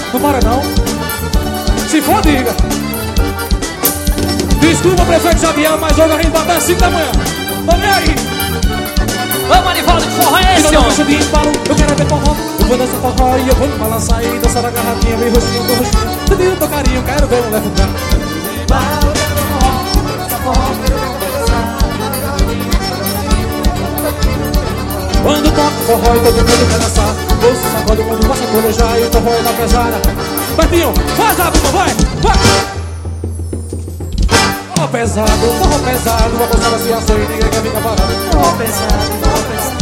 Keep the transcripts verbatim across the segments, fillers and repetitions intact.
Não para não. Se for, diga. Desculpa, prefeito Xavier, mas hoje a gente vai até cinco da manhã. Vamos aí. Vamos, Anivaldo, que forró é esse, ó? De embalo, eu quero ver forró. Eu vou dançar forró e eu vou balançar e dançar na garrafinha, bem roxinho, bem roxinho. Eu tenho teu carinho, quero ver mulher ficar. Embalo, eu quero ver forró, dançar forró, quero ver dançar. Quando toca forró e todo mundo quer dançar, você sacode o mundo, passa a colejar e o forró é da pesada. Betinho, faz a bomba, vai, vai! Forró pesado, forró pesado, a moçada se assou e ninguém quer ficar parado. Forró pesado, forró pesado,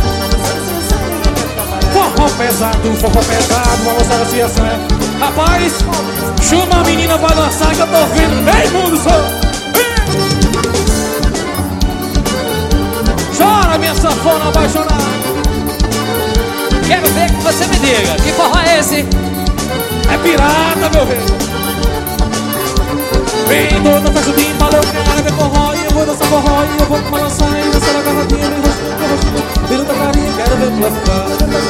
forró pesado, forró pesado, a moçada se assou. Rapaz, chama a menina pra dançar que eu tô ouvindo. Ei, mundo, só! Chora, minha sanfona apaixonada. Quero ver que você me diga, que forró é esse? É pirata, meu rei. Vem, dona, faz o bim, falou, quero ver forró. E eu vou dançar forró, e eu vou balançar e dançar na garrafinha, bem roxinho, bem roxinho. Vira tua carinha, quero ver mulher ficar.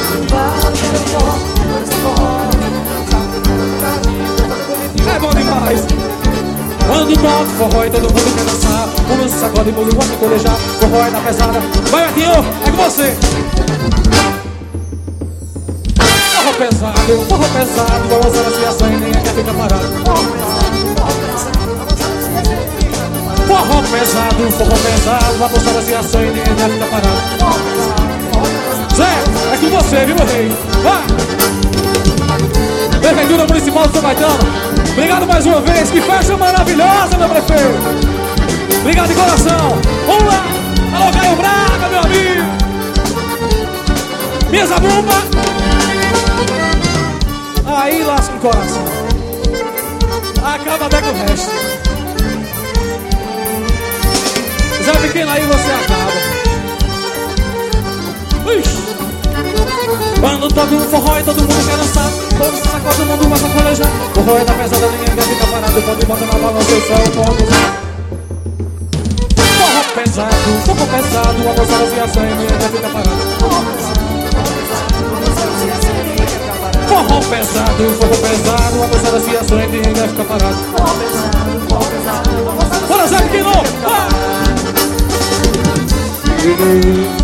É bom demais. Quando toca forró e todo mundo quer dançar, o mundo sacode, o mundo gosta de colejar. Forró é da pesada. Vai, Betinho, é com você. Forró pesado, forró pesado, a moçada se assou e ninguém quer ficar parado. Forró pesado, forró pesado, a moçada se assou e ninguém quer ficar parado. Zé, é com você, viu, meu rei? Vai! Prefeitura Municipal de São Caetano, obrigado mais uma vez, que festa maravilhosa, meu prefeito! Obrigado de coração! Vamos lá! Alô, Caio Braga, meu amigo! Minha zabumba! Aí lasca o coração. Acaba até com o resto. Zé Pequeno, aí você acaba. Ixi. Quando toca um forró e todo mundo quer dançar, todo se sacode, todo mundo começa a colejar. Forró é da pesada, ninguém quer ficar parado. Pode botar na balança e só o ponto. Forró pesado, forró pesado, a moçada se assou e ninguém quer ficar parado. Forró pesado, forró pesado, a moçada se assou e ninguém quer ficar parado. Forró pesado, forró pesado. Bora, Zé Pequeno!